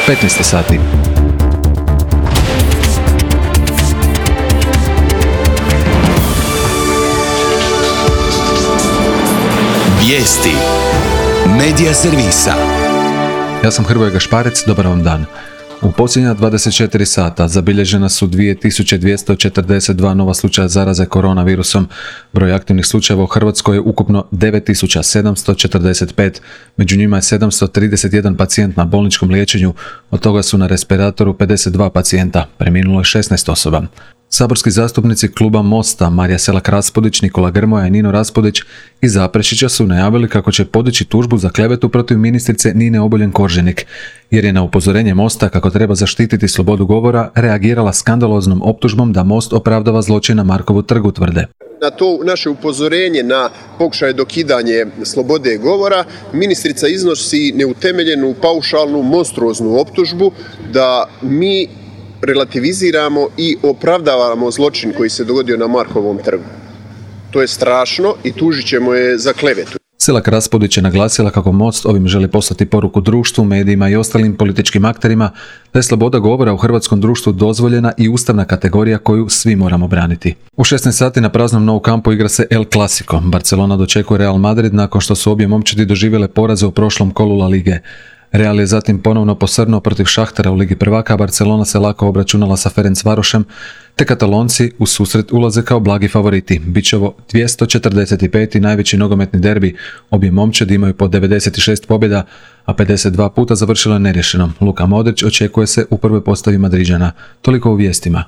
15 sati. Vijesti Medija servisa. Ja sam Hrvoje Gašparec, dobar vam dan. U posljednja 24 sata zabilježena su 2242 nova slučaja zaraze koronavirusom. Broj aktivnih slučajeva u Hrvatskoj je ukupno 9745. Među njima je 731 pacijent na bolničkom liječenju, od toga su na respiratoru 52 pacijenta, preminulo je 16 osoba. Saborski zastupnici kluba Mosta Marija Selak-Raspudić, Nikola Grmoja i Nino Raspudić iz Zaprešića su najavili kako će podići tužbu za klevetu protiv ministrice Nine Obuljen-Koržinek, jer je na upozorenje Mosta kako treba zaštititi slobodu govora reagirala skandaloznom optužbom da Most opravdava zločin na Markovu trgu, tvrde. Na to naše upozorenje na pokušaj dokidanje slobode govora, ministrica iznosi neutemeljenu, paušalnu, monstruoznu optužbu da mi relativiziramo i opravdavamo zločin koji se dogodio na Markovom trgu. To je strašno i tužit ćemo je za klevetu. Selak-Raspudić je naglasila kako Most ovim želi poslati poruku društvu, medijima i ostalim političkim akterima da je sloboda govora u hrvatskom društvu dozvoljena i ustavna kategorija koju svi moramo braniti. U 16 sati na praznom Nou Campu igra se El Clasico. Barcelona dočekuje Real Madrid nakon što su obje momčadi doživjele poraze u prošlom kolu La Lige. Real je zatim ponovno posrnuo protiv Šahtara u Ligi prvaka, a Barcelona se lako obračunala sa Ferencvarošem, te Katalonci u susret ulaze kao blagi favoriti. Biće ovo 245. najveći nogometni derbi. Obje momčadi imaju po 96 pobjeda, a 52 puta završilo je neriješeno. Luka Modrić očekuje se u prvoj postavi Madriđana. Toliko u vijestima.